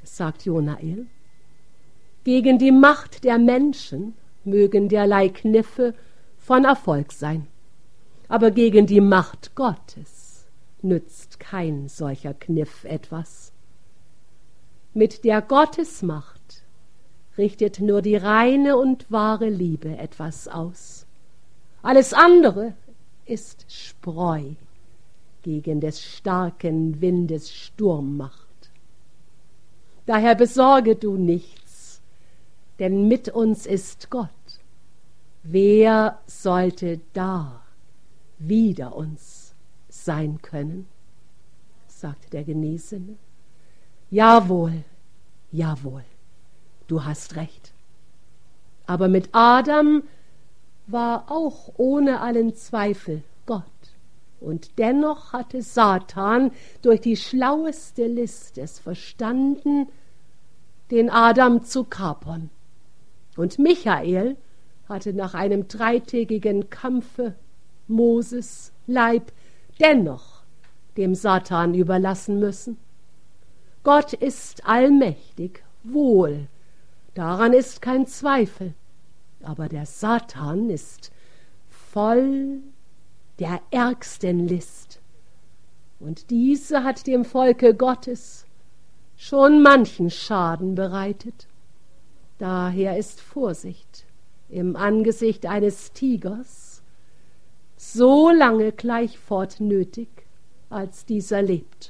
sagt Jonael. Gegen die Macht der Menschen mögen derlei Kniffe von Erfolg sein, aber gegen die Macht Gottes nützt kein solcher Kniff etwas. Mit der Gottesmacht richtet nur die reine und wahre Liebe etwas aus. Alles andere ist Spreu gegen des starken Windes Sturmmacht. Daher besorge du nichts, denn mit uns ist Gott. Wer sollte da wider uns sein können? Sagte der Genesene. Jawohl, jawohl, du hast recht. Aber mit Adam war auch ohne allen Zweifel Gott. Und dennoch hatte Satan durch die schlaueste List es verstanden, den Adam zu kapern. Und Michael hatte nach einem 3-tägigen Kampfe Moses Leib dennoch dem Satan überlassen müssen. Gott ist allmächtig, wohl, daran ist kein Zweifel, aber der Satan ist voll der ärgsten List, und diese hat dem Volke Gottes schon manchen Schaden bereitet. Daher ist Vorsicht im Angesicht eines Tigers so lange gleichfort nötig, als dieser lebt.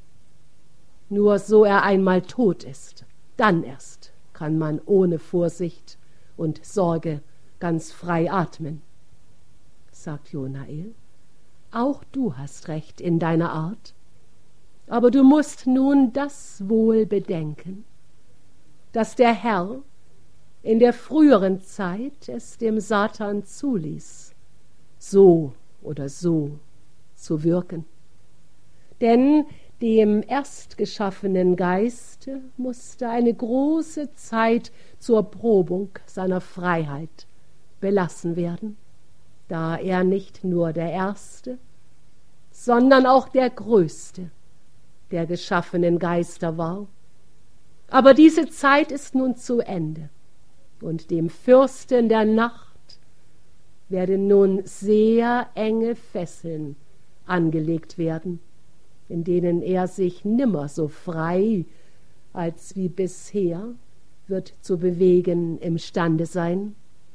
Nur so er einmal tot ist, dann erst kann man ohne Vorsicht und Sorge ganz frei atmen, sagt Jonael. Auch du hast recht in deiner Art, aber du musst nun das wohl bedenken, dass der Herr in der früheren Zeit es dem Satan zuließ, so oder so zu wirken. Denn dem erstgeschaffenen Geiste musste eine große Zeit zur Probung seiner Freiheit belassen werden, da er nicht nur der Erste, sondern auch der Größte der geschaffenen Geister war. Aber diese Zeit ist nun zu Ende, und dem Fürsten der Nacht werden nun sehr enge Fesseln angelegt werden, in denen er sich nimmer so frei als wie bisher wird zu bewegen imstande sein.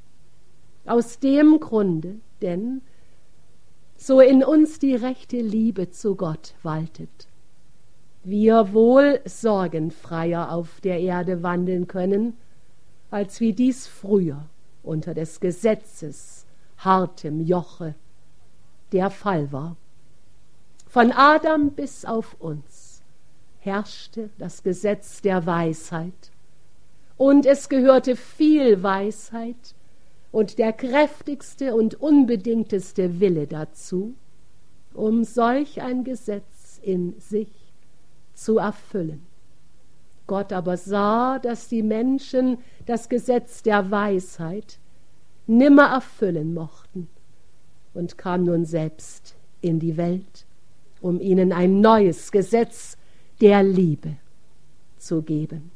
Aus dem Grunde, denn so in uns die rechte Liebe zu Gott waltet, wir wohl sorgenfreier auf der Erde wandeln können, als wie dies früher unter des Gesetzes hartem Joche der Fall war. Von Adam bis auf uns herrschte das Gesetz der Weisheit, und es gehörte viel Weisheit und der kräftigste und unbedingteste Wille dazu, um solch ein Gesetz in sich zu erfüllen. Gott aber sah, dass die Menschen das Gesetz der Weisheit nimmer erfüllen mochten und kam nun selbst in die Welt, um ihnen ein neues Gesetz der Liebe zu geben,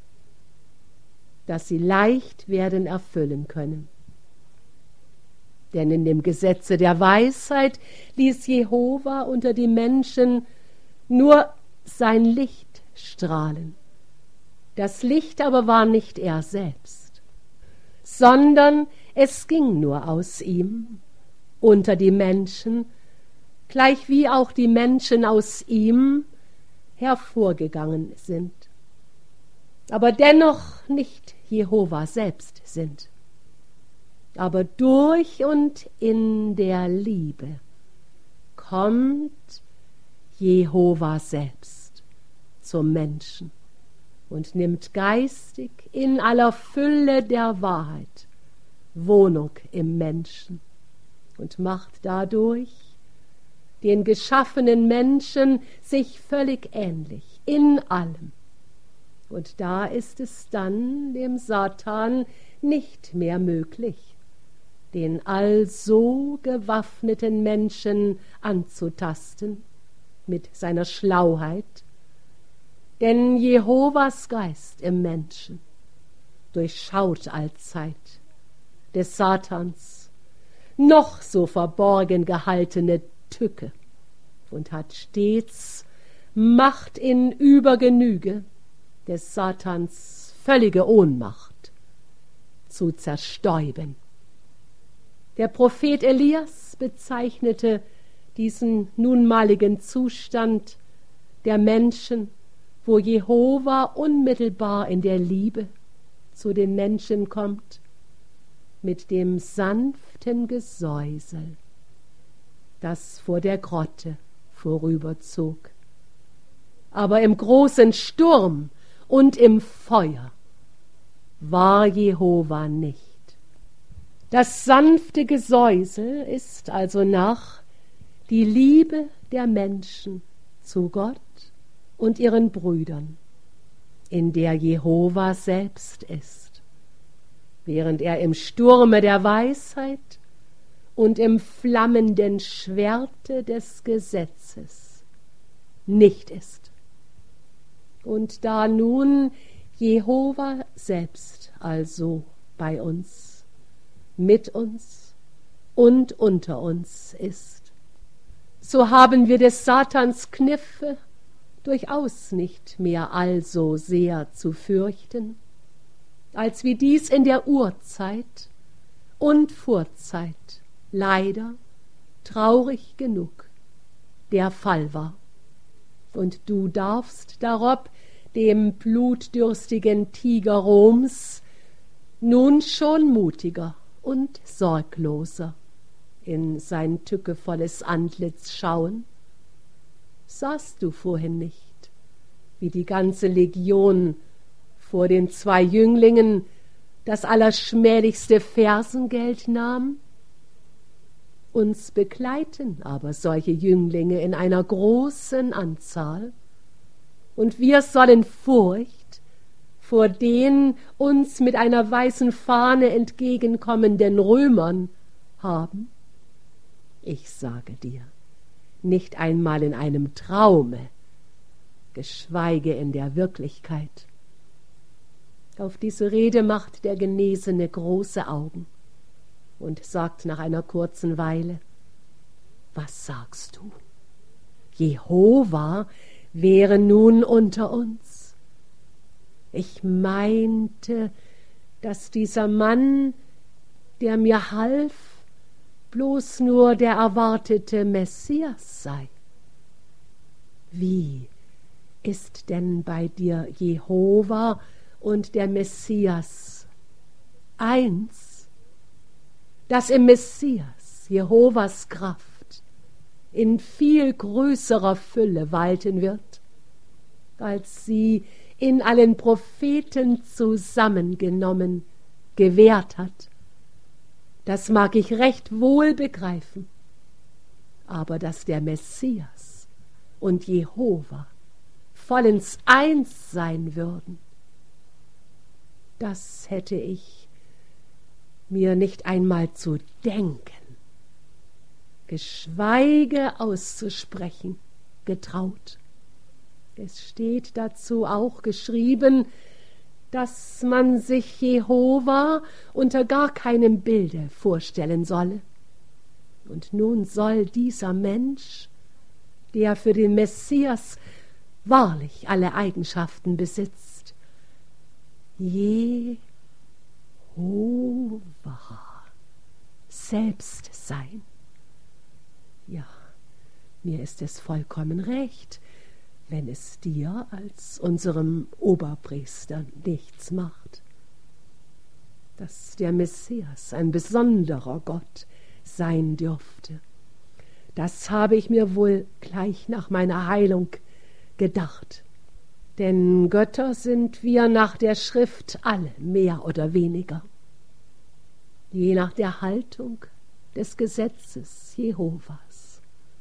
das sie leicht werden erfüllen können. Denn in dem Gesetze der Weisheit ließ Jehova unter die Menschen nur sein Licht strahlen. Das Licht aber war nicht er selbst, sondern es ging nur aus ihm unter die Menschen, gleichwie auch die Menschen aus ihm hervorgegangen sind, aber dennoch nicht Jehova selbst sind, aber durch und in der Liebe kommt Jehova selbst zum Menschen und nimmt geistig in aller Fülle der Wahrheit Wohnung im Menschen und macht dadurch den geschaffenen Menschen sich völlig ähnlich in allem. Und da ist es dann dem Satan nicht mehr möglich, den also gewaffneten Menschen anzutasten mit seiner Schlauheit, Denn Jehovas Geist im Menschen durchschaut allzeit des Satans noch so verborgen gehaltene Tücke und hat stets Macht in Übergenüge des Satans völlige Ohnmacht zu zerstäuben. Der Prophet Elias bezeichnete diesen nunmaligen Zustand der Menschen, wo Jehova unmittelbar in der Liebe zu den Menschen kommt, mit dem sanften Gesäusel, das vor der Grotte vorüberzog. Aber im großen Sturm und im Feuer war Jehova nicht. Das sanfte Gesäusel ist also nach die Liebe der Menschen zu Gott und ihren Brüdern, in der Jehova selbst ist, während er im Sturme der Weisheit und im flammenden Schwerte des Gesetzes nicht ist. Und da nun Jehova selbst also bei uns, mit uns und unter uns ist, so haben wir des Satans Kniffe durchaus nicht mehr allso sehr zu fürchten, als wie dies in der Urzeit und Vorzeit leider traurig genug der Fall war. Und du darfst darob dem blutdürstigen Tiger Roms nun schon mutiger und sorgloser in sein tückevolles Antlitz schauen. Sahst du vorhin nicht, wie die ganze Legion vor den 2 Jünglingen das allerschmählichste Fersengeld nahm? Uns begleiten aber solche Jünglinge in einer großen Anzahl, und wir sollen Furcht vor den uns mit einer weißen Fahne entgegenkommenden Römern haben? Ich sage dir, nicht einmal in einem Traume, geschweige in der Wirklichkeit. Auf diese Rede macht der Genesene große Augen und sagt nach einer kurzen Weile: Was sagst du? Jehova wäre nun unter uns? Ich meinte, dass dieser Mann, der mir half, bloß nur der erwartete Messias sei. Wie ist denn bei dir Jehova und der Messias eins? Dass im Messias Jehovas Kraft in viel größerer Fülle walten wird, als sie in allen Propheten zusammengenommen gewährt hat. Das mag ich recht wohl begreifen, aber dass der Messias und Jehova vollends eins sein würden, das hätte ich mir nicht einmal zu denken, geschweige auszusprechen, getraut. Es steht dazu auch geschrieben, dass man sich Jehova unter gar keinem Bilde vorstellen solle. Und nun soll dieser Mensch, der für den Messias wahrlich alle Eigenschaften besitzt, Jehova selbst sein. Ja, mir ist es vollkommen recht, wenn es dir als unserem Oberpriester nichts macht, dass der Messias ein besonderer Gott sein dürfte. Das habe ich mir wohl gleich nach meiner Heilung gedacht. Denn Götter sind wir nach der Schrift alle, mehr oder weniger, je nach der Haltung des Gesetzes Jehovas.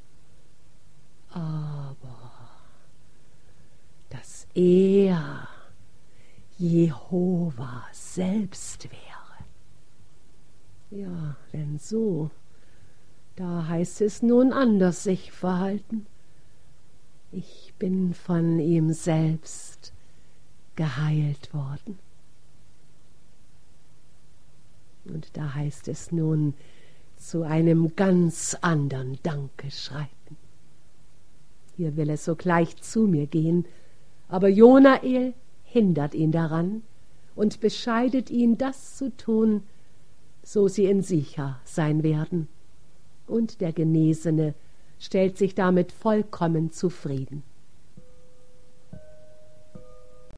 Aber dass er Jehova selbst wäre. Ja, wenn so, da heißt es nun anders sich verhalten. Ich bin von ihm selbst geheilt worden. Und da heißt es nun, zu einem ganz andern Danke schreiten. Hier will es sogleich zu mir gehen, aber Jonael hindert ihn daran und bescheidet ihn, das zu tun, so sie in sicher sein werden. Und der Genesene stellt sich damit vollkommen zufrieden.